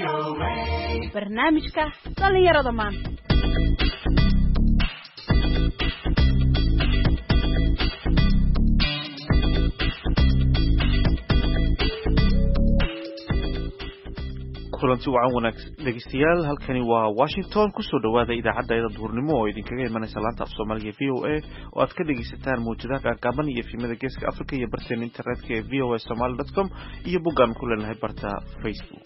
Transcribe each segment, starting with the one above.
barnaamijka dhalinyarada maanta. kulanti wacan wanaagsan dhegeystayaal, halkani waa Washington. kusoo dhawaada idaacadda duhurnimo oo idinkaga imanaysa laanta af Soomaaliga VOA oo aad ka dhegeysataan muujadaha gaagaaban iyo filimada Geeska Afrika iyo barteen internetka ee voasomali.com iyo boggaan ku leenahay barta Facebook.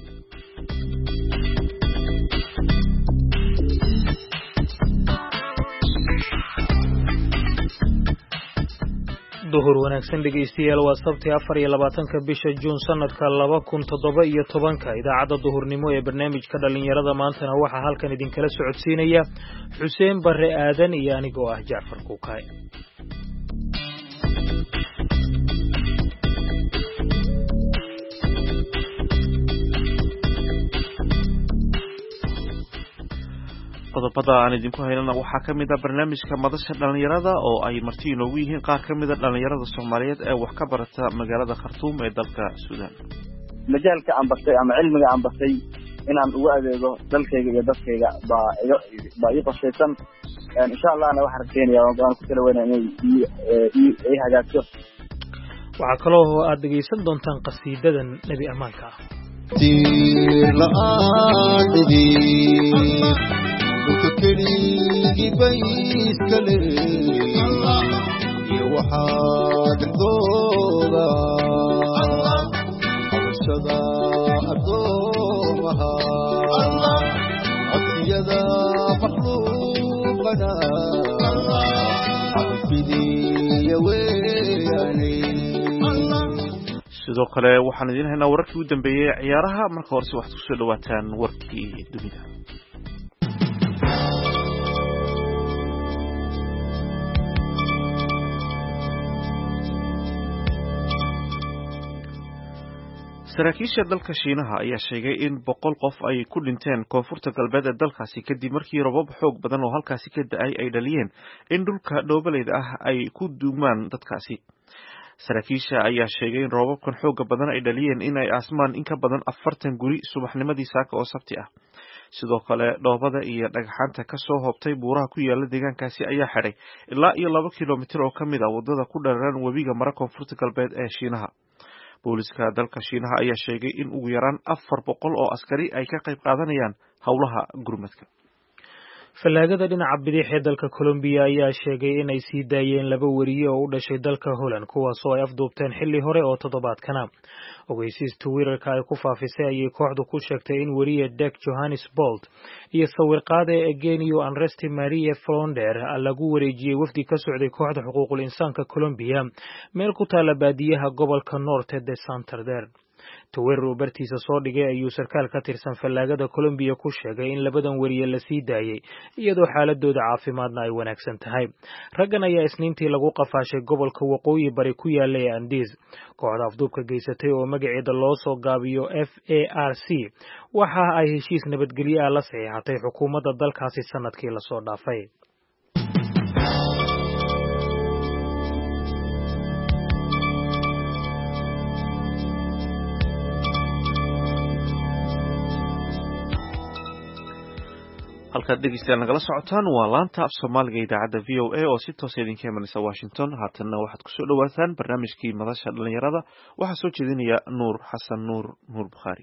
duhur wanaagsan dhegeystayaal, waa sabti 24 bisha Juun sanadka 2017. idaacadda duhurnimo ee barnaamijka dhalinyarada maantana waxaa halkan idinkala socodsiinaya Xuseen Barre Aadan iyo anigoo ah Jaafar Kuukay. qodobada aan idinku haynana waxaa ka mid ah barnaamijka madasha dhalinyarada oo ay marti inoogu yihiin qaar ka mid ah dhalinyarada Soomaaliyeed ee wax ka barata magaalada Khartoum ee dalka Suudaan. majaalka aan bartay ama cilmiga aan bartay inaan ugu adeego dalkayga iyo dadkayga baa ii qorshaysan. insha Allahna waxaan rajeynayaa waan ku talaweynayaa inay hagaagto. waxaa kaloo aad dhegeysan doontaan qasiidadan Nabi Amaanka ah. كلي بيس كلي يوحد حضورا أرشدا أدومها عطيدا مخلوقنا عبدي يوياني. sidoo kale waxaan idin haynaa wararkii u dambeeyay ciyaaraha. marka hore waxaad ku soo dhawaataan warkii dunida. saraakiisha dalka Shiinaha ayaa sheegay in 100 qof ay ku dhinteen koonfurta galbeed ee dalkaasi kadib markii roobab xoog badan oo halkaasi ka da'ay ay dhaliyeen in dhulka dhoobaleyda ah ay ku duumaan dadkaasi. saraakiisha ayaa sheegay in roobabkan xoog badan ay dhaliyeen in ay aasmaan in ka badan 40 guri subaxnimadii saaka oo sabti ah. sidoo kale dhoobada iyo dhagxaanta ka soo hoobtay buuraha ku yaala deegaankaasi ayaa xidhay ilaa iyo 2 kiiloomitir oo ka mid ah wadada ku dheeraan webiga mara koonfurta galbeed ee Shiinaha. booliska dalka Shiinaha ayaa sheegay in ugu yaraan 400 oo askari ay ka qayb qaadanayaan howlaha gurmadka. Fallaagada dhinaca bidix ee dalka Colombia ayaa sheegay in ay sii daayeen 2 wariye oo u dhashay dalka Holland kuwaas oo ay afduubteen xilli hore oo toddobaadkana. ogeysiis Twitterka ay ku faafisay ayay kooxdu ku sheegtay in wariye Dick Johannes Bolt iyo sawirqaade Eugenio Anresti Maria Flonder lagu wareejiyay wafdi ka socday kooxda xuquuqul insaanka Colombia meel ku taala baadiyaha gobolka Norte de Santander. Twitter bartiisa soo dhigay ayuu sarkaal ka tirsan fallaagada Colombia ku sheegay in 2 wariye la sii daayay iyadoo xaaladooda caafimaadna ay wanaagsan tahay. raggan ayaa isniintii lagu qafaashay gobolka waqooyi bari ku yaala ee Andes. kooxda afduubka geysatay oo magaceeda loo soo gaabiyo FARC waxa ay heshiis nabadgelyo ah la saxiixatay xukuumadda dalkaasi sanadkii la soo dhaafay. halkaad dhegeystayaal nagala socotaan waa laanta af Soomaaliga idaacadda VOA oo si toos ah idinka imanaysa Washington. haatanna waxaad ku soo dhawaataan barnaamijkii madasha dhalinyarada. waxaa soo jeedinaya Nuur Xasan Nuur Bukhari.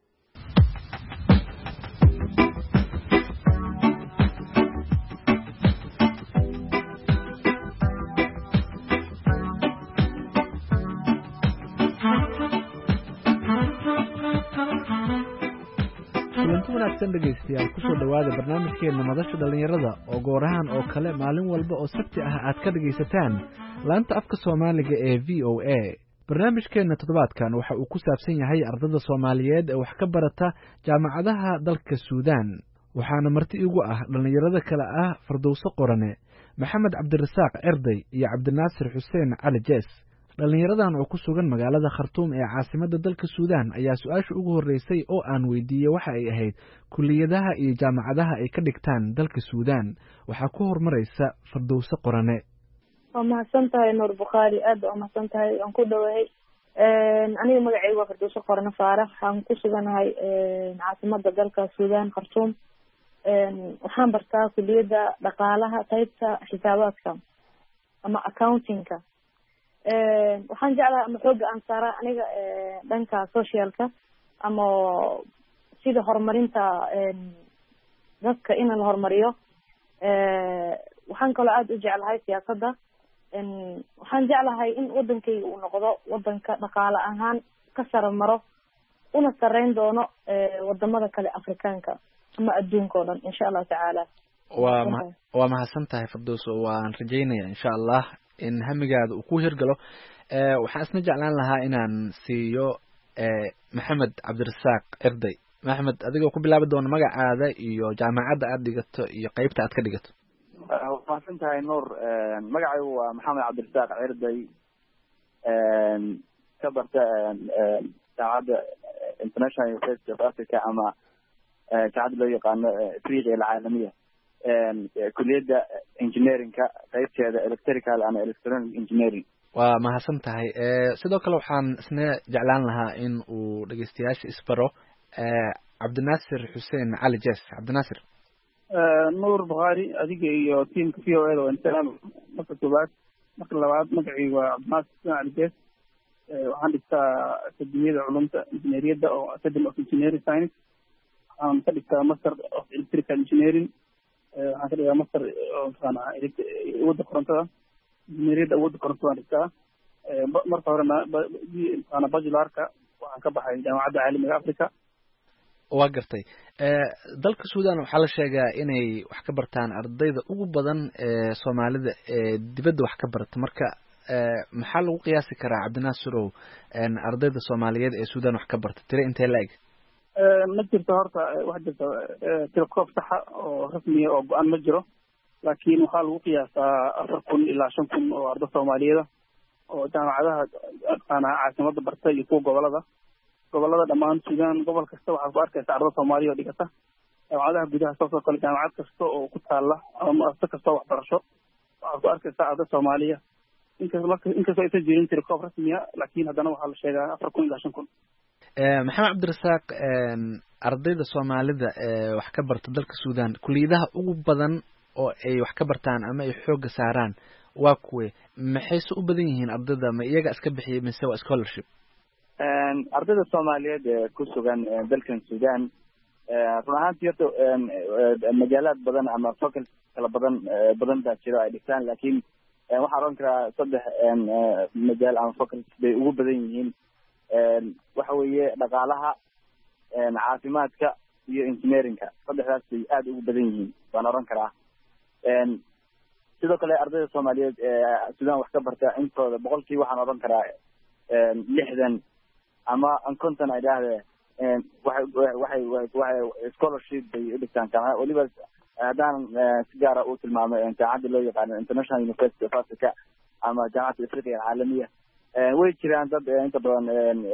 wanaagsan dhegeystayaal, kusoo dhawaada barnaamijkeena madasha dhalinyarada oo goorahan oo kale maalin walba oo sabti ah aad ka dhegeysataan laanta afka Soomaaliga ee VOA. barnaamijkeena toddobaadkan waxa uu ku saabsan yahay ardayda Soomaaliyeed ee wax ka barata jaamacadaha dalka Suudaan. waxaana marti igu ah dhalinyarada kale ah Fardowso Qorane, Maxamed Cabdirasaaq Erday iyo Cabdinaasir Xuseen Cali Jees. dhalinyaradan oo ku sugan magaalada Khartoum ee caasimadda dalka Suudaan ayaa su'aasha ugu horeysay oo aan weydiiyay waxa ay ahayd kulliyadaha iyo jaamacadaha ay ka dhigtaan dalka Suudaan. waxaa ku hormaraysa Fardowso Qorane. waa mahadsantahay Nuur Bukhari, aad waa mahadsantahay. aan ku dhawahay aniga magacayga waa Firdawso Qorne Faarax, waxaan ku suganahay caasimada dalka Suudaan, Khartoum. waxaan bartaa kulliyadda dhaqaalaha qaybta xisaabaadka ama accountingka. waxaan jeclahay ama xooga aan saaraa aniga dhanka socialka ama sida horumarinta dadka in la horumariyo. waxaan kaloo aad u jeclahay siyaasadda. waxaan jeclahay in wadankayga uu noqdo wadanka dhaqaale ahaan ka sare maro una sareyn doono wadamada kale Afrikaanka ama adduunka oo dhan insha Allah tacaala. waa mahadsan tahay Firdawso, waan rajaynayaa insha Allah in hamigaada uu ku hirgalo. waxaan isna jeclaan lahaa inaan siiyo Maxamed Cabdirasaaq Cirday. Maxamed, adigoo ku bilaabi doona magacaada iyo jaamacadda aad dhigato iyo qaybta aad ka dhigato. mahadsan tahay Nuur. magacaygu waa Maxamed Cabdirasaaq Cirday, ka barta jaamacadda International University of Africa ama jaamacadda loo yaqaano Afriqiya alcaalamiya, kulliyadda engineeringka qaybteeda electrical and electronic engineering. waa mahadsan tahay. sidoo kale waxaan isna jeclaan lahaa in uu dhegeystayaasha isbaro Cabdinaasir Xuseen Cali Jees. Cabdinaasir. Nuur Bukhari, adiga iyo tiimka VOA oo intaan marka koobaad. marka labaad magacaygu waa Cabdinaasir Xuseen Cali Jees. waxaan dhigtaa akademiyada culumta injineeriyadda oo Academy of Engineering Science. waxaan ka dhigtaa Master of Electrical Engineering. waxaan ka dhigaa Master oo awoodda korontada, injineeriyadda awoodda korontada waan dhigtaa. marka horena bachelarka waxaan ka baxay jaamacadda caalamiga Africa. waa gartay. dalka Suudaan waxaa la sheegaa inay wax ka bartaan ardayda ugu badan ee Soomaalida ee dibadda wax ka barata. marka maxaa lagu qiyaasi karaa Cabdinaasirow ardayda Soomaaliyeed ee Suudaan wax ka barta tiro intee la-eg? ma jirto horta wax jirta tirokoob saxa oo rasmiya oo go-aan ma jiro, laakiin waxaa lagu qiyaasaa 4,000 ilaa 5,000 oo arday Soomaaliyeed oo jaamacadaha caasimada barta iyo kuwa gobolada dhammaan Suudaan. gobol kasta waxaad ku arkaysa arday Soomaaliya oo dhigata jaamacadaha gudaha. saasoo kale jaamacad kasta oo ku taala ama muasasad kasta oo waxbarasho waxaad ku arkaysa arday Soomaaliya. inkastoo aysan jirin tirokoob rasmiya, laakiin haddana waxaa la sheegaa 4,000 ilaa 5,000. Maxamed Cabdirasaaq, ardayda Soomaalida ee wax ka barta dalka Suudaan, kulliyadaha ugu badan oo ay wax ka bartaan ama ay xooga saaraan waa kuwe? maxayse u badan yihiin ardayda? ma iyaga iska bixiyay mise waa scholarship? ardayda Soomaaliyeed ee ku sugan dalkan Suudaan run ahaantii horta magaalaad badan ama focal kala badan baa jira ay dhigtaan, laakiin waxaan oran karaa 3 magaal ama focal bay ugu badan yihiin. waxa weeye dhaqaalaha, caafimaadka iyo engineeringka. saddexdaas bay aad ugu badan yihiin waan oran karaa. sidoo kale ardayda Soomaaliyeed ee Suudaan wax ka barta intooda boqolkiiba waxaan oran karaa 60 ama 50 ay dhahdeen waxay scholarship bay u dhigtaan jaamacada. weliba haddaan si gaara u tilmaamay jaamacadda loo yaqaano International University of Africa ama jaamacadda Afriqiya alcaalamiya. way jiraan dad inta badan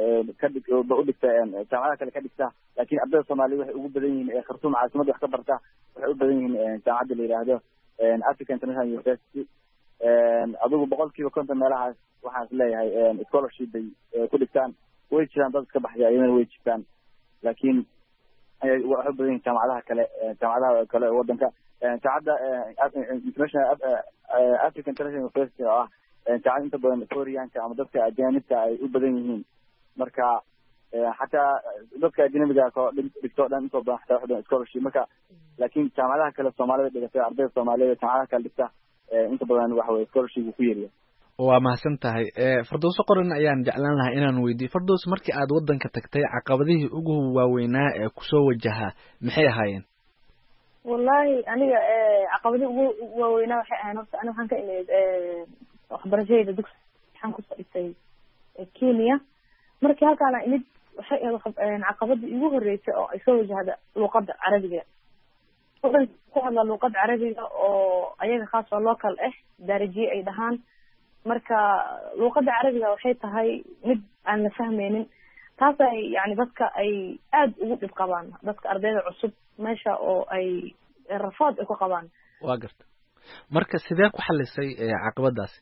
u dhigta jaamacadaha kale ka dhigta, laakiin ardayda Soomaaliya waxay ugu badan yihiin Khartoum caasimada wax ka barta. waxay u badan yihiin jaamacadda la yiraahdo Africa International University. adigu boqolkiiba 50 meelahaas waxaan is leeyahay scholarship bay ku dhigtaan. way jiraan dad iska baxaya iyana way jirtaan, laakiin waxay u badan yihiin jaamacadaha kale wadanka. jaamacadda International Africa International University oo ah jaamacad inta badan Koreanka ama dadka ajaanibka ay u badan yihiin. marka xataa dadka ajnabiga oo dhigto dhan inta badan xataa waxay scholarship. marka laakiin jaamacadaha kale Soomaalida dhigata ardayda Soomaaliyeed jaamacadaha kale dhigta inta badan waxa way scholarship ku yeeriya. waa mahadsan tahay. Firdawso Qorne ayaan jeclaan lahaa inaan weydiiyo. Firdawso, markii aad wadanka tagtay caqabadihii ugu waaweynaa ee kusoo wajaha maxay ahaayeen? wallahi aniga caqabadihii ugu waaweynaa waxay ahayn horta aniga waxaan ka imid waxbarashadayda dugsi waxaan ku fadhisay Kenya. markii halkaana imid waxay caqabadii igu horeysay oo ay soo wajahda luqadda Carabiga. wadanka ku hadla luqadda Carabiga oo ayaga khaas oo local darajiye ay dhahaan. marka luqadda Carabiga waxay tahay mid aan la fahmaynin. taas ay yani dadka ay aad ugu dhib qabaan, dadka ardayda cusub meesha oo ay rafaad ku qabaan. waa garta. marka sidee ku xalisay caqabadaasi?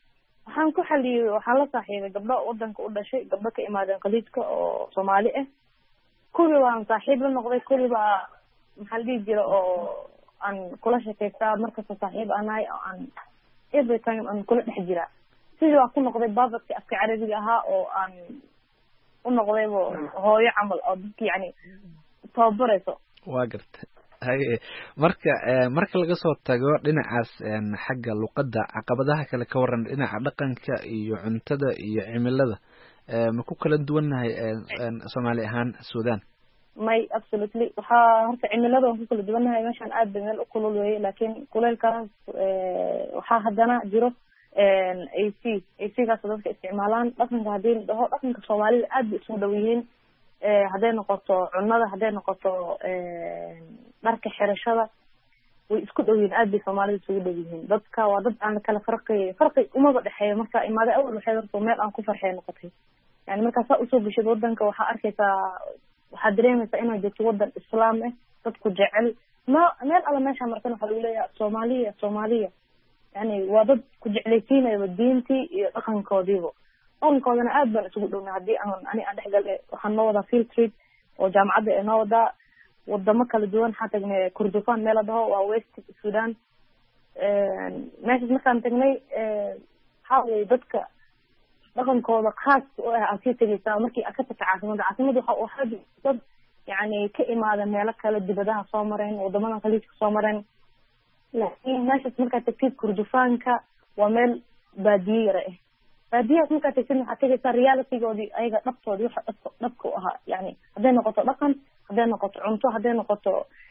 waxaan ku xaliyey, waxaan la saaxiibay gabdho wadanka u dhashay, gabdho ka imaadeen khaliijka oo Soomaali ah. kulli waan saaxiib la noqday, kulli baa maxaa la dhihi jira oo aan kula sheekaystaa markasta saaxiib anahay oo aan every time aan kula dhex jiraa. sidii waa ku noqday baabadkii afka carabiga ahaa oo aan u noqdaybo hooyo camal oo dadki yani tababarayso. waa gartay. haye marka laga soo tago dhinacaas xagga luqadda, caqabadaha kale ka waran dhinaca dhaqanka iyo cuntada iyo cimilada, ma ku kala duwannahay Soomaali ahaan Suudaan? may absolutely waxaa horta cimilada waan ku kala duwannahay. meeshaan aad bay meel u kulul weeye, laakiin kuleylkaas waxaa haddana jiro AC-gaas dadka isticmaalaan. dhaqanka haddii la dhaho, dhaqanka Soomaalida aad bay isugu dhow yihiin. hadday noqoto cunada, hadday noqoto dharka xirashada, way isku dhow yihiin. aad bay Soomaalida isugu dhow yihiin. dadka waa dad aan kala farqi umaba dhexeeyo. marka imaade awal waxay horta meel aan ku farxay noqotay. yani markaa saa usoo geshid wadanka, waxaa arkaysaa, waxaad dareemaysaa inaad joogto wadan islaam ah, dadku jecel. meel alla meesha markan waxaa lagu leeyahay Soomaaliya yani waa dad ku jeclaysiinaya diintii iyo dhaqankoodiiba. dhaqankoodana aad baan isugu dhowna. haddii aan dhexgale, waxaan noo wadaa field trip oo jaamacadda ee noo wadaa wadamo kala duwan. waxaan tagnay Kordofan meel la dhaho, waa West Sudan. meeshaas markaan tagnay waxaa weye dadka dhaqankooda khaas u ah aad sii tegeysaa markii aad ka tagta caasimada waxaa dad yani ka imaada meelo kale, dibadaha soo mareen, wadamada khaliijka soo mareen. laakiin meeshaas markaad tagtid Kordofaanka waa meel baadiye yara ah. baadiyahaas markaad tagtid waxaad tegeysaa realitygoodii, ayaga dhabtoodii waxa dhabka u ahaa. yani hadday noqoto dhaqan, hadday noqoto cunto, hadday noqoto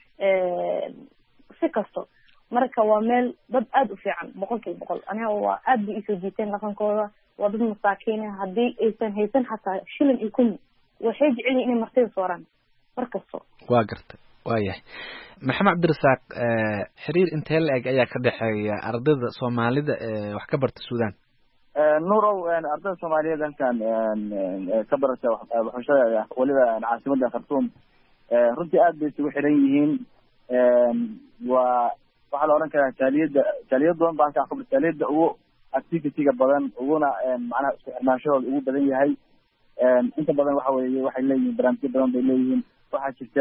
si kasto. marka waa meel dad aad u fiican 100%. aniga waa aad bay isoo jiiteen dhaqankooda. waa dad masaakiin ah, haddii aysan haysan xataa shilin iyo kun, waxay jecel yihiin inay martida sooraan markasto. waa gartay. waayahay maxamed cabdirasaaq, xiriir intee la-eg ayaa ka dhexeeya ardayda Soomaalida ee wax ka barta Suudaan? nuurow, ardayda Soomaaliyeed halkan ka barata waxbarashada waliba caasimadda Khartoum runtii aad bay isugu xiran yihiin. waxaa la oran karaa jaaliyad badan baa halkan ka jaaliyada ugu activity-ga badan, uguna macnaha isku xirnaanshahooda ugu badan yahay. inta badan waxa weeye waxay leeyihiin barnaamijyo badan bay leeyihiin. waxaa jirta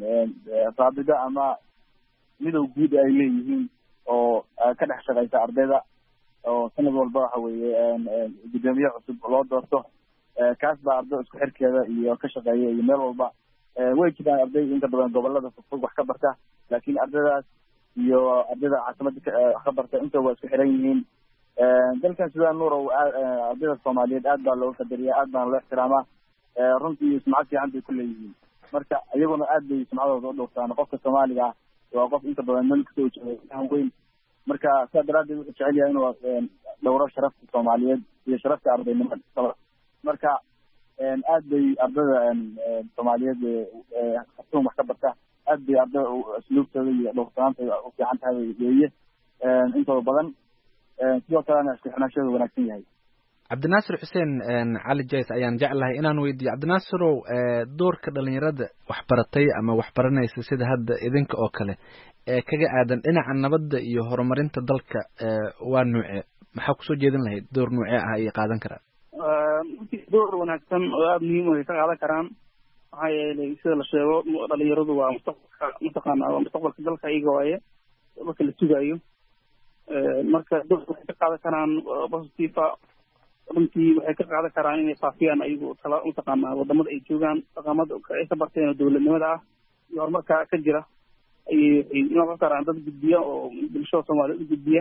raabido ama midow guud ay leeyihiin oo ka dhex shaqeysa ardayda, oo sanad walba waxa weeye gudoomiye cusub loo doorto. kaas baa arday isku xirkeeda iyo ka shaqeeya iyo meel walba. way jiraan arday inta badan gobolada fogfog wax ka barta, laakiin ardaydaas iyo ardayda caasimada wax ka barta inta waa isku xiran yihiin. dalkan Suudaan nuurow, ardayda Soomaaliyeed aad baa looga qadariyaa, aad baa loo ixtiraamaa. runtii sumcad fiican bay ku leeyihiin. marka iyaguna aad bay sumcadooda u dhowrtaan. qofka Soomaaliga ah waa qof inta badan meel kasoo jeeda weyn. marka sidaa daraadeed wuxuu jecel yahay inuu dhowro sharafta Soomaaliyeed iyo sharafta ardaynimada. marka aad bay ardayda Soomaaliyeed Khartoum wax ka barta, aad bay ardayda asluubtooda iyo dhowrtanaantooda u fiican tahay weeye intooda badan. sidoo kalena isku xirnaanshahooda wanaagsan yahay. cabdinaasir xuseen cali jays ayaan jeclahay inaan weydiiyo. cabdinaasirow, doorka dhalinyarada waxbaratay ama waxbaranaysa sida hadda idinka oo kale ee kaga aadan dhinaca nabadda iyo horumarinta dalka waa nuuce? maxaa kusoo jeedin lahayd? door nuuce ah ayay qaadan karaan? door wanaagsan oo aada muhiim ay ka qaadan karaan. maxaa yeelay sida la sheego, dhalinyaradu waa mustaqbalka waa mustaqbalka dalka iyaga waaye, marka la sugaayo. marka doorka waxay ka qaadan karaan positiva. runtii waxay ka qaadan karaan inay faafiyaan ayagu mataqaanaa wadamada ay joogaan, dhaqamada ay ka barteen oo dowladnimada ah iyo horumarka ka jira. ayay noqon karaan dad gudbiya oo bulshada Soomaaliyeed u gudbiya,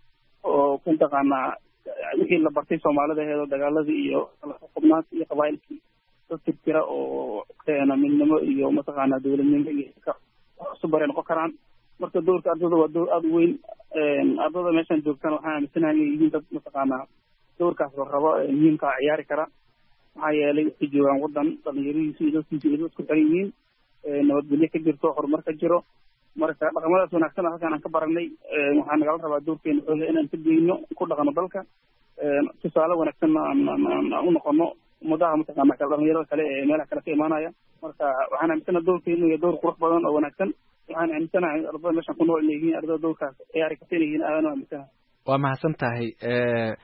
oo mataqaanaa wixii la bartay Soomaalida heedo dagaaladii iyo xubnaanta iyo qabaa'ilkii dad tirtira oo keena midnimo iyo mataqaanaa dowladnimo iyo cusub bare noqon karaan. marka doorka ardayda waa door aada u weyn. ardayda meeshan joogtana waxaan aaminsanahay inay yihiin dad mataqaanaa doorkaas la rabo muhiimka ciyaari kara. maxaa yeelay waxay joogaan wadan dhalinyaradiisu iyo dadkiisu ay isku xiran yihiin, nabadgelyo ka jirto, horumar ka jiro. marka dhaqamadaas wanaagsan halkaan aan ka baranay, waxaa nagala rabaa doorkeena xoole inaan ka geyno, ku dhaqano dalka, tusaale wanaagsanna aan u noqono ummadaha mataqaanaa kala dhalinyarada kale ee meelaha kale ka imaanaya. marka waxaan aaminsanaha doorkeenu iyo door qurux badan oo wanaagsan. waxaan aaminsanahay ardada meeshan ku nool inay yihiin ardada doorkaas ciyaari karta inay yihiin. aadaan aaminsanahay. waa mahadsan tahay.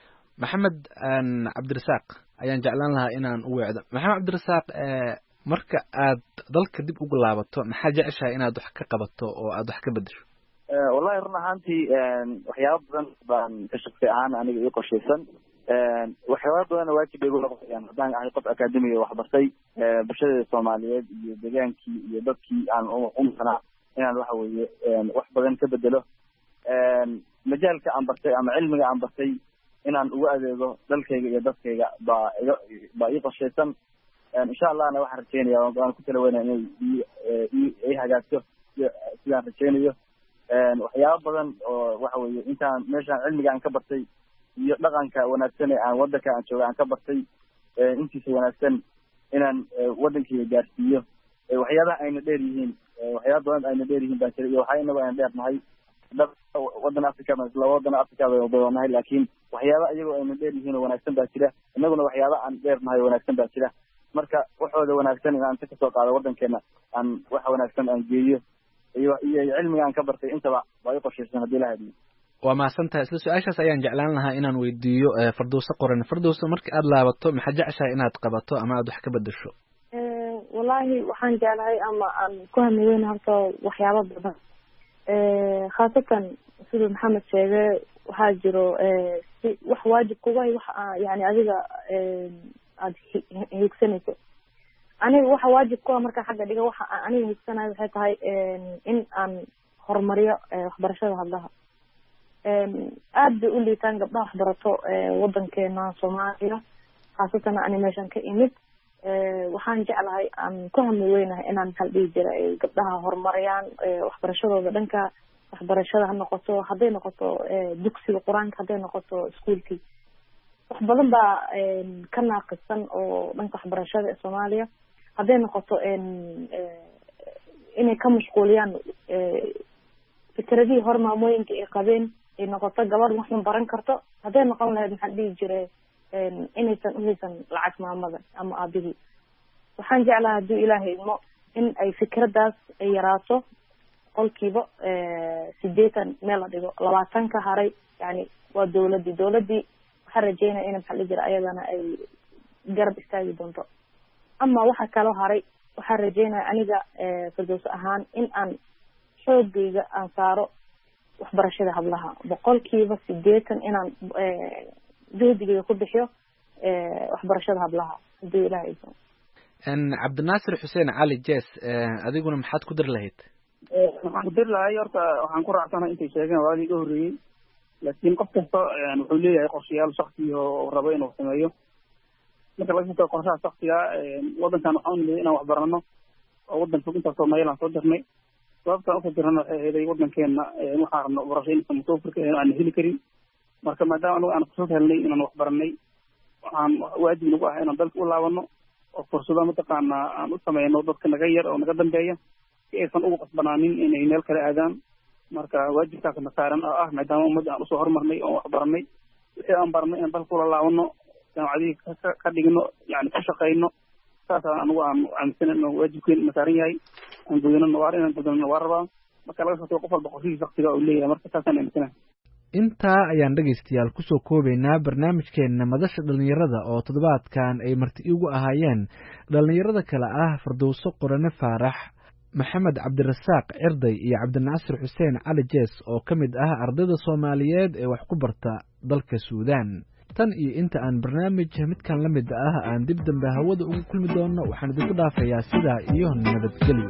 maxamed cabdirasaaq ayaan jeclaan lahaa inaan u weecdo. maxamed cabdirasaaq, marka aad dalka dib ugu laabato maxaa jeceshahay inaad wax ka qabato oo aad wax ka bedesho? wallahi run ahaantii waxyaaba badan baan ka shaqsi ahaan aniga ii qorshaysan. waxyaaba badanna waajib ay igu noqonayaan haddaan ahay qof akademiga waxbartay bulshada Soomaaliyeed iyo deegaankii iyo dadkii aan umsanaa inaan waxa weeye wax badan ka bedelo. majaalka aan bartay ama cilmiga aan bartay inaan ugu adeego dalkayga iyo dadkayga baa ii qorshaysan. insha allahna waxaan rajeynayaa waan ku tala weynaa inay ii hagaagto sidaan rajeynayo. waxyaaba badan oo waxa weeye intaan meeshaan cilmiga aan ka bartay iyo dhaqanka wanaagsan ee aan wadanka aan jooga aan ka bartay intiisa wanaagsan inaan wadankayga gaarsiiyo. waxyaabaha ayna dheer yihiin waxyaaba badan ayna dheer yihiin baa jira iyo waxa inagu ayna dheer nahay wadan Africa laba wadan Africa bay nahay laakiin waxyaaba iyagoo ayna dheer yihiin oo wanaagsan baa jira. inaguna waxyaaba aan dheer nahay oo wanaagsan baa jira. marka waxooda wanaagsan inaan ka soo qaado wadankeena aan wax wanaagsan aan geeyo iyo cilmiga aan ka bartay intaba waa ii qorshaysan haddii la hadiyo. waa mahadsantahay. isla su-aashaas ayaan jeclaan lahaa inaan weydiiyo Firdawso Qorane. Firdawso, marka aad laabato maxaa jeceshahay inaad qabato ama aad wax ka bedesho? wallaahi waxaan jeclahay ama aan ku hamiweyn horta waxyaaba badan. khaasatan siduu maxamed sheegay waxaa jiro si wax waajib kuga wax yani adiga aad higsanayso. aniga waxa waajib ku marka xagga dhiga waxa aniga higsanayo waxay tahay in aan horumariyo waxbarashada hablaha. aad bay u liitaan gabdhaha waxbarato wadankeena Soomaaliya, khaasatan animation ka imid. waxaan jeclahay aan ku hamiweynahay inaan hal dhigi jira gabdhaha horumariyaan waxbarashadooda dhanka waxbarashada ha noqoto hadday noqoto dugsiga quraanka hadday noqoto iskuulkii. wax badan baa ka naaqisan oo dhanka waxbarashada ee Soomaaliya hadday noqoto inay ka mashquuliyaan fikradii hormaamooyinka ay qabeen ay noqoto gabadh wax baran karto hadday noqon lahayd maxaa dhihi jiray inaysan uhaysan lacag maamada ama aabihii. waxaan jeclahay haddii ilaahay idmo in ay fikradaas ay yaraato qolkiiba 80 meel la dhigo 20 ka haray yani waa dawladii waxaan rajeynaya in maxaa dhihi jiray ayadana ay garab istaagi doonto. ama waxa kaloo haray waxaan rajeynaya aniga Firdawso ahaan in aan xoogayga aan saaro waxbarashada hablaha 80% inaan juhdigayga ku bixiyo waxbarashada hablaha haddii ilaahay idmo. Cabdinaasir Xuseen Cali Jees, adiguna maxaad ku dir lahayd? waxaan ku dir lahay horta waxaan ku raacsanahay intay sheegeen waa iga horreeyay laakiin qof kasta wuxuu leeyahay qorshayaal shakhsi oo rabo inuu sameeyo. marka laga soo qorshaha shakhsiga wadankan waxaan leeyahay inaan wax barano oo wadan fog inta Soomaaliya aan soo dirnay sababta ugu dirana waxay ahayd wadankeena waxaan rabno barashada mustaqbalka aan heli karin. marka maadaama aan ku soo helnay inaan wax baranay waxaan waajib nagu ah inaan dalka u laabano oo fursado mataqaana aan u sameeyno dadka naga yar oo naga dambeeya si aysan ugu qasbanaanin inay meel kale aadaan. marka waajibkaas na saaran oo ah maadaama ummadda aan usoo horumarnay oo wax baranay wixii aan baranay inaan dalka ula laabano jaamacadii ka dhigno yani ku shaqayno saasaan anigu aan aaminsan inuu waajibkeen na saaran yahay aan gudano waar inaan gudano waa rabaa. marka laga soo qof walba qorshihiisa shakhsiga uu leeyahay marka saasaan aaminsanahay. intaa ayaan dhegaystayaal kusoo koobaynaa barnaamijkeena madasha dhalinyarada oo toddobaadkan ay marti igu ahaayeen dhalinyarada kale ah Firdawso Qorane Faarax, Maxamed Cabdirasaaq Cirday iyo Cabdinaasir Xuseen Cali Jees oo ka mid ah ardayda Soomaaliyeed ee wax ku barta dalka Suudaan. tan iyo inta aan barnaamij midkan la mid ah aan dib dambe hawada ugu kulmi doono waxaan idinku dhaafayaa sidaa iyo nabadgelyo.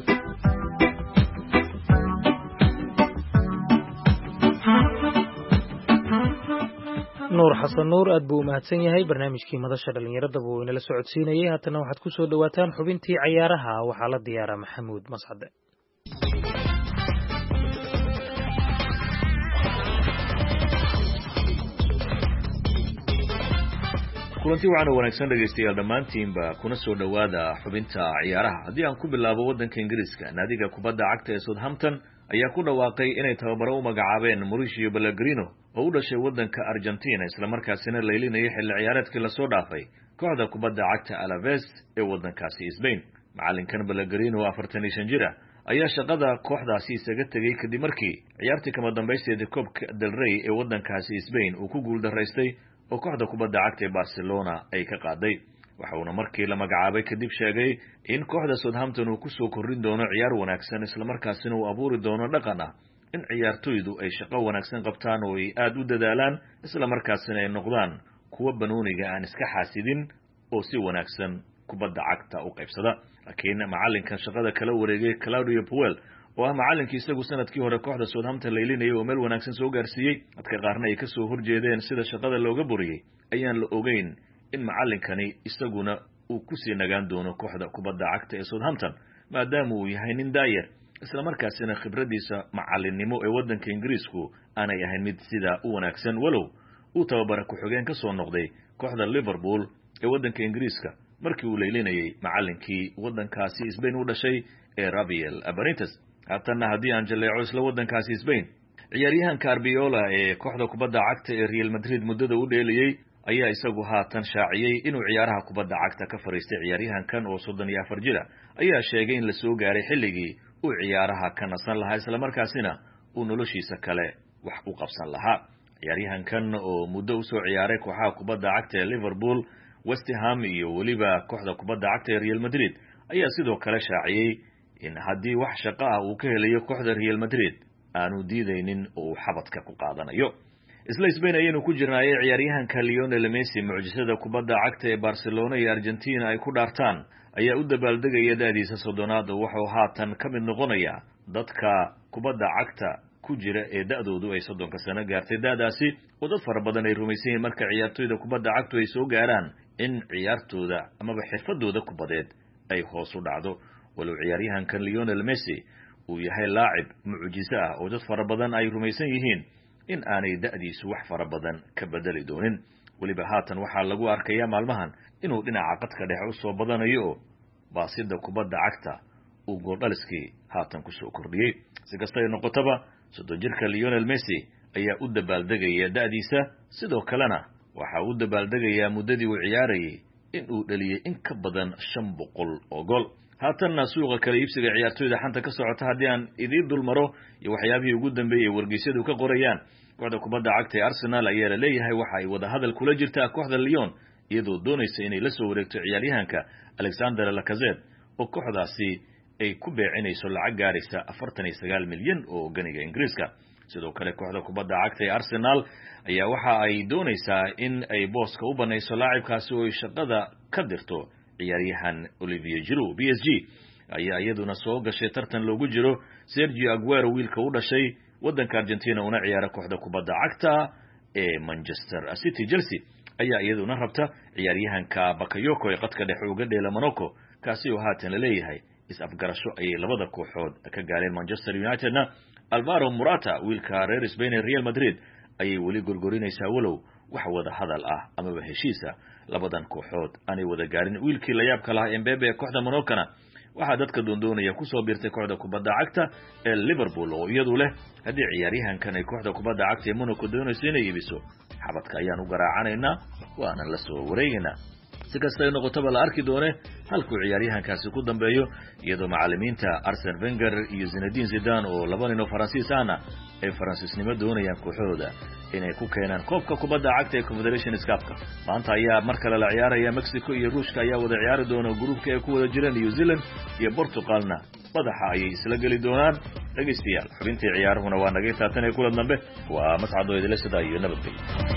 nuur xasan nuur aad buu u mahadsan yahay. barnaamijkii madasha dhalinyarada buu inala socodsiinayay. haatana waxaad ku soo dhawaataan xubintii cayaaraha waxaa la diyaaraa Maxamuud Mascade. kulanti waxaan u wanaagsan dhegaystayaal dhammaantiinba kuna soo dhowaada xubinta ciyaaraha. haddii aan ku bilaabo waddanka Ingiriiska, naadiga kubadda cagta ee Southampton ayaa ku dhawaaqay inay tababaro u magacaabeen Mauricio Pellegrino oo u dhashay waddanka Argentina isla markaasina laylinayay xilli ciyaareedkii lasoo dhaafay kooxda kubadda cagta Alaves ee waddankaasi Spain. macalinkan Pellegrino 45 jir ah ayaa shaqada kooxdaasi isaga tegay kadib markii ciyaartii kama dambaysteedii Copa del Rey ee waddankaasi Spain uu ku guuldaraystay oo kooxda kubadda cagta ee Barcelona ay ka qaaday waxauna markii la magacaabay kadib sheegay in kooxda Southampton uu ku soo korin doono ciyaar wanaagsan isla markaasina uu abuuri doono dhaqan ah in ciyaartoydu ay shaqo wanaagsan qabtaan oo ay aad u dadaalaan isla markaasina ay noqdaan kuwa banooniga aan iska xaasidin oo si wanaagsan kubadda cagta u qaybsada laakiin macalinkan shaqada kala wareegay Claudio Puel oo ah macallinkii isagu sanadkii hore kooxda Southampton leelinayay oo meel wanaagsan soo gaarsiiyay dadka qaarna ay ka soo horjeedeen sida shaqada looga buriyay ayaan la ogeyn in macallinkani isaguna uu ku sii nagaan doono kooxda kubadda cagta ee Southampton maadaama uu yahay nin daayar isla markaasina khibradiisa macallinnimo ee waddanka Ingiriisku aanay ahayn mid sida u wanaagsan walow uu tababara ku xigeen ka soo noqday kooxda Liverpool ee waddanka Ingiriiska markii uu leelinayay macallinkii waddankaasi Spain u dhashay ee Rafael Benitez haddana haddii aan jaleeco isla waddankaasi Spain ciyaaryahanka Arbiola ee kooxda kubadda cagta ee Real Madrid muddada u dheeliyay ayaa isagu haatan shaaciyay inuu ciyaaraha kubadda cagta ka fariistay ciyaaryahankan oo 34 jir ah ayaa sheegay in la soo gaaray xilligii uu ciyaaraha ka nasan lahaa isla markaasina uu noloshiisa kale wax u qabsan lahaa ciyaaryahankan oo muddo u soo ciyaaray kooxaha kubadda cagta ee Liverpool West Ham iyo waliba kooxda kubadda cagta ee Real Madrid ayaa sidoo kale shaaciyay in haddii wax shaqo ah uu ka helayo kooxda Real Madrid aanu diidaynin oo xabadka ku qaadanayo isla Spain ayaynu ku jirnaayay ciyaaryahanka Lionel Messi mucjisada kubadda cagta ee Barcelona iyo Argentina ay ku dhaartaan ayaa u dabaaldegaya daadiisa soddonaad oo wuxuu haatan ka mid noqonaya dadka kubadda cagta ku jira ee da'doodu ay 30 sano gaartay daadaasi oo dad fara badan ay rumaysan marka ciyaartoyda kubadda cagtu ay soo gaaraan in ciyaartooda ama xirfadooda kubadeed ay hoos u dhacdo walow ciyaaryahankan Lionel Messi uu yahay laacib mucjiso ah oo dad fara badan ay rumaysan yihiin in aanay da'diisu wax fara badan ka bedeli doonin waliba haatan waxaa lagu arkayaa maalmahan inuu dhinaca qadka dhexe u soo badanayo oo baasida kubadda cagta uu gool-dhaliskii haatan ku soo kordhiyay si kasta ay noqotaba 30 jirka Lionel Messi ayaa u dabaaldegaya da'diisa sidoo kalena waxa uu dabaaldegaya muddadii uu ciyaarayay in uu dhaliyay in ka badan 500 oo gool haatanna suuqa kala iibsiga ciyaartoyda xanta ka socota haddii aan idin dulmaro iyo waxyaabihii ugu dambeeyay wargeysyadu ka qorayaan kooxda kubadda cagta ee Arsenal ayaa la leeyahay waxa ay wada hadal kula jirtaa kooxda Lyon iyadoo doonaysa inay la soo wareegto ciyaaryahanka Alexander Lacazette oo kooxdaasi ay ku beecinayso lacag gaaraysa 49 milyan oo ganiga Ingiriiska sidoo kale kooxda kubadda cagta ee Arsenal ayaa waxa ay doonaysaa in ay booska u banayso laacibkaasi oo ay shaqada ka dirto ciyaaryahan Olivier Giroud PSG ayaa iyaduna soo gashay tartan loogu jiro Sergio Aguero wiilka u dhashay waddanka Argentina una ciyaara kooxda kubadda cagta ee Manchester City Chelsea ayaa iyaduna rabta ciyaaryahanka Bakayoko ee qadka dhexe uga dheela Monaco kaasi oo haatan la leeyahay is-afgarasho ay labada kooxood ka gaareen Manchester Unitedna Alvaro Morata wiilka reer Spain ee Real Madrid ayay wali gorgorinaysaa walow wax wada hadal ah ama heshiisa labadan kooxood aanay wada gaarin wiilkii la yaabka lahaa Mbappe ee kooxda Monaco waxa dadka doondoonaya ku soo biirtay kooxda kubadda cagta ee Liverpool oo iyadu leh hadii ciyaaryahankan ay kooxda kubadda cagta ee Monaco doonayso inay iibiso xabadka ayaan u garaacanaynaa waana la soo wareegaynaa si kasta ay noqotaba la arki doone halkuu ciyaaryahankaasi ku dambeeyo iyadoo macallimiinta Arsene Wenger iyo Zinedine Zidane oo laba nin oo Faransiis ahna ay Faransiisnimo doonayaan kooxooda inay ku keenaan koobka kubadda cagta ee Confederations Cup-ka maanta ayaa mar kale la ciyaaraya Mexico iyo Ruushka ayaa wada ciyaari doona gruubka ay ku wada jiraan New Zealand iyo Portugalna madaxa ayay isla gali doonaan dhageystayaal xubintii ciyaaruhuna waa naga taatan ee kulan dambe waa mascado idil sida iyo nabadgelyo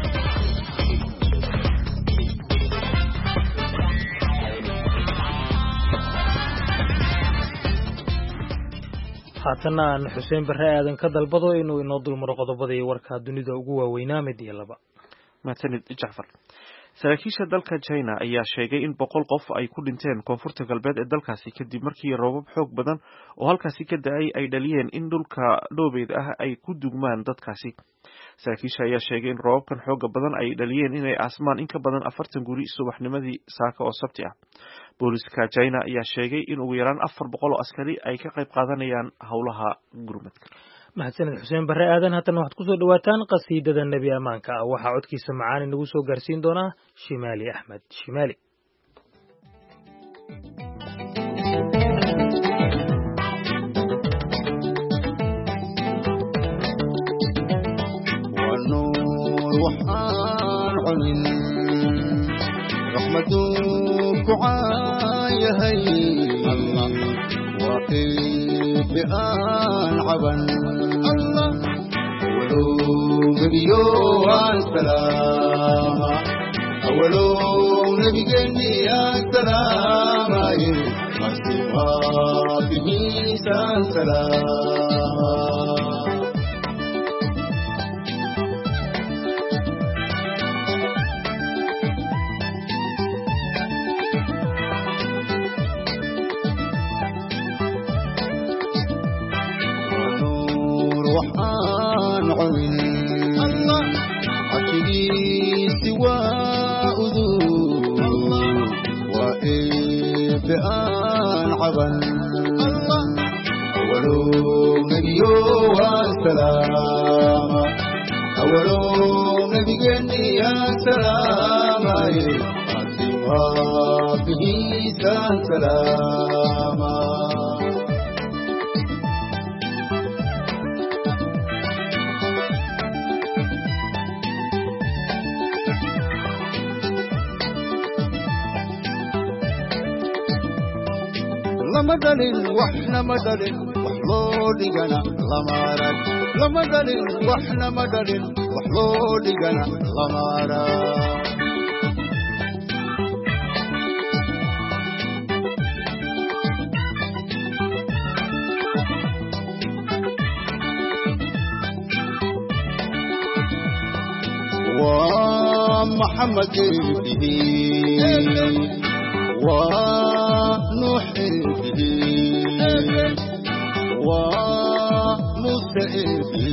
haatana aan xuseen barre aadan ka dalbado inuu inoo dulmaro qodobada iyo warka dunida ugu waaweynaa mid iyo laba mahadsanid Jacfar saraakiisha dalka China ayaa sheegay in 100 qof ay ku dhinteen koonfurta galbeed ee dalkaasi kadib markii roobab xoog badan oo halkaasi ka da'ay ay dhaliyeen in dhulka dhoobeed ah ay ku dugmaan dadkaasi saraakiisha ayaa sheegay in roobabkan xooga badan ay dhaliyeen inay aasmaan in ka badan 40 guri subaxnimadii saaka oo sabti ah booliska China ayaa sheegay in ugu yaraan 400 oo askari ay ka qayb qaadanayaan howlaha gurmadka mahadsanid xuseen barre aadan haatan waxaad kusoo dhawaataan qasiidada nebi amaanka ah waxaa codkiisa macaan inagu soo gaarsiin doonaa Shimaali Axmed Shimaali والنور وحان عمين رحمتك عايهي الله وقيف بآن عبن الله أولو نبيو السلام أولو نبي جني السلام مسيما بميسا السلام وحان عمين الله عشقي سوى أذوب الله وإبئان عبن الله أولو نبيو والسلام أولو نبي جني السلام سوى به سلام لما دلل وحنا مدلل وحلولي جنا لمارك لما دلل وحنا مدلل وحلولي جنا لمارك ومحمد به ونوح به وموسى به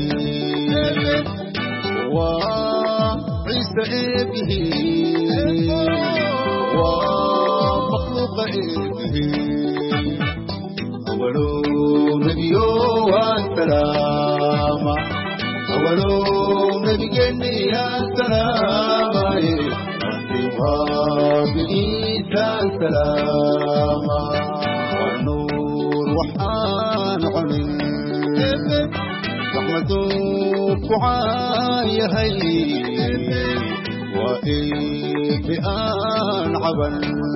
وعيسى به ومخلوق به أولو نبي والسلام أولو نبي جني السلام بإيسى السلام والنور وحان عمين رحمتك عايهي وإبئان عبن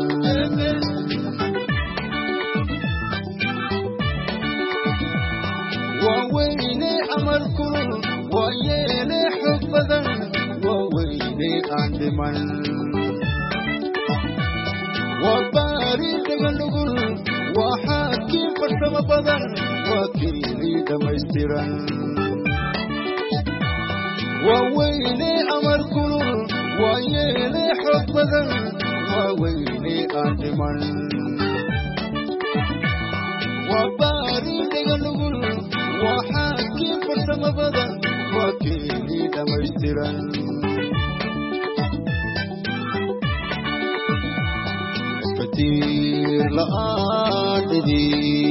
وويلي أمركم ويلي حفظا وويلي أندمن وبارد غلغل وحاكي فرسم بدن وكيلي دمسترا وويلي أمر كل ويلي حفظا وويلي أندمن وبارد غلغل وحاكي فرسم بدن وكيلي دمسترا كثير لآدي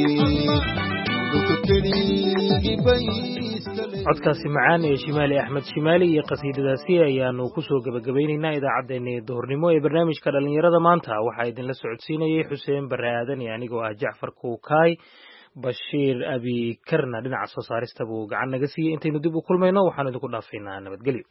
codkaasi macaan ee shimaali axmed shimaali iyo qasiidadaasi ayaanu kusoo gebagabaynaynaa idaacaddeenii duhurnimo ee barnaamijka dhallinyarada maanta waxaa idinla socodsiinayay xuseen barre aadan iyo anigoo ah jacfar kuukaay bashiir abikarna dhinaca soo saarista buu gacan naga siiyey intaynu dib u kulmayno waxaanu idinku dhaafaynaa nabadgelyo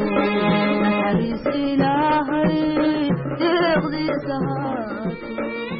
إلهي تغذي سهاتي